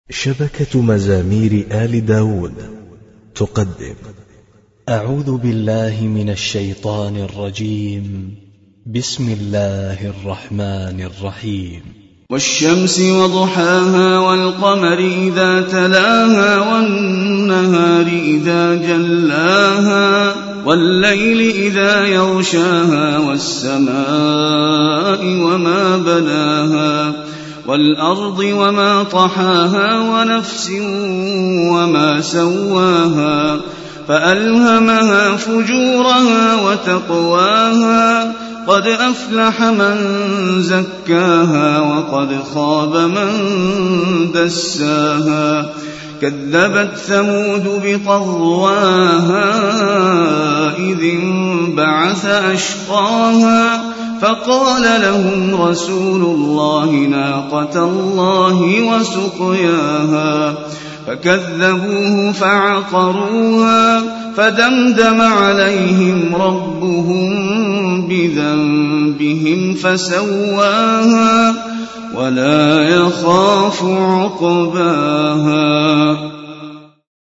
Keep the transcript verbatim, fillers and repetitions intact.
شبكة مزامير آل داود تقدم. أعوذ بالله من الشيطان الرجيم. بسم الله الرحمن الرحيم. والشمس وضحاها والقمر إذا تلاها والنهار إذا جلاها والليل إذا يغشاها والسماء وما بناها والأرض وما طحاها ونفس وما سواها فألهمها فجورها وتقواها قد أفلح من زكاها وقد خاب من دساها كذبت ثمود بطغواها إذ انبعث أشقاها فقال لهم رسول الله ناقة الله وسقياها فكذبوه فعقروها فدمدم عليهم ربهم بذنبهم فسواها ولا يخاف عقباها.